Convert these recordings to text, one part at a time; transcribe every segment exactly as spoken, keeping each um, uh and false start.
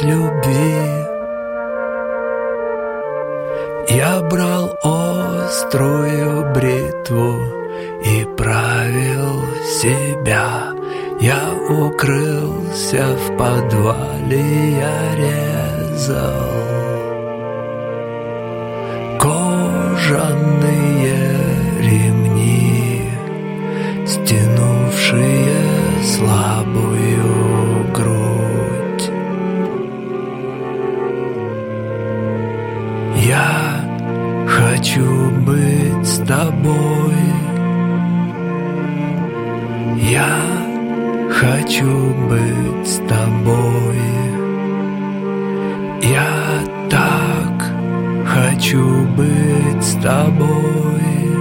любви. Я брал острую бритву и правил себя. Я укрылся в подвале, я резал кожаные ремни, стянувшие слабую грудь. Я хочу быть с тобой. Я хочу быть с тобой. Я так хочу быть с тобой.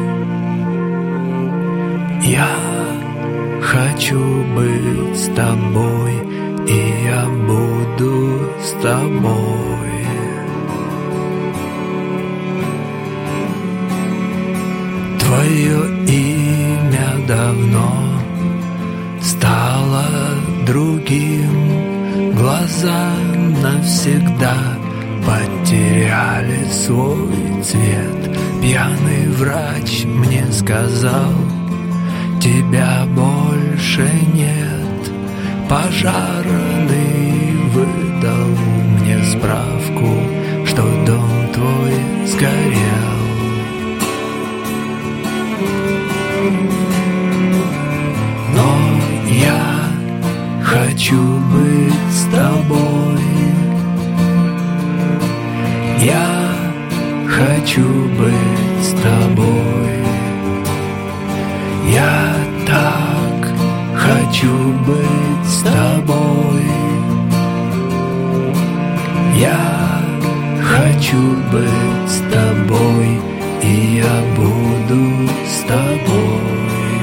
Я хочу быть с тобой, и я буду с тобой. Твое имя давно стало другим, глаза навсегда потеряли свой цвет. Пьяный врач мне сказал: тебя больше нет. Пожарный выдал мне справку, что дом твой сгорел. Но я хочу быть с тобой. Я хочу быть с тобой. Я так хочу быть с тобой. Я хочу быть с тобой, и я буду с тобой.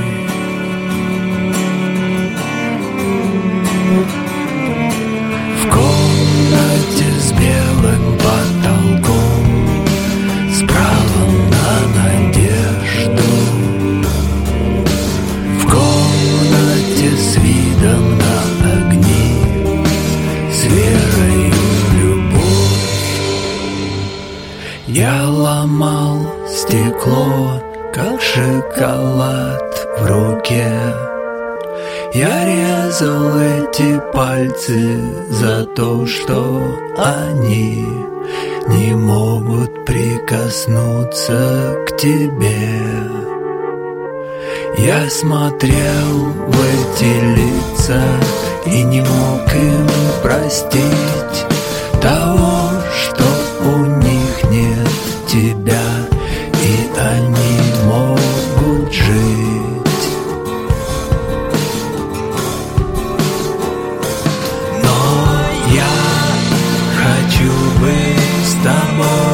В комнате с белым потолком, с правом на надежду. В комнате с видом на огни, с верой в любовь. Я ломал стекло, как шоколад в руке. Я резал эти пальцы за то, что они не могут прикоснуться к тебе. Я смотрел в эти лица и не мог им простить того, что у них нет тебя, и они могут жить. Я хочу быть с тобой.